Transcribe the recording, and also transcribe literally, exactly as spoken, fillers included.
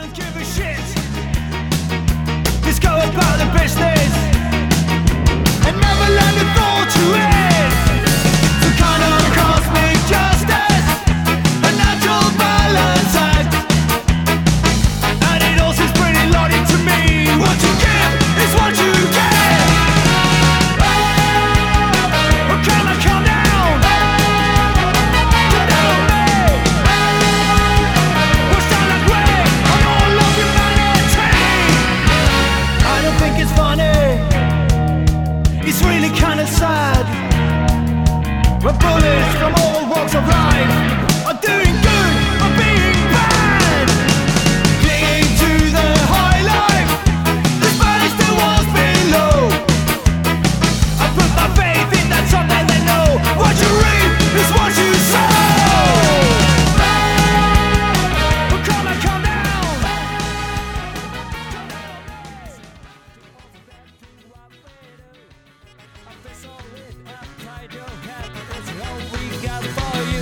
don't give a shit. Just go about the business and never let it fall to it. Some kind of cosmic justice, a natural balance act, and it all seems pretty logic to me. What you give is what you get. Oh, can I calm down? Come down on me. We'll stand like way on all of humanity. I don't think it's funny. It's really kind of sad when bullets from all walks of life are doing good or being bad. Clinging to the high life, despite the walls below. I put my faith in that someday they know what you reap is what you sow. Oh, come on, calm down. I feel so with upside your head. It's all we got for you.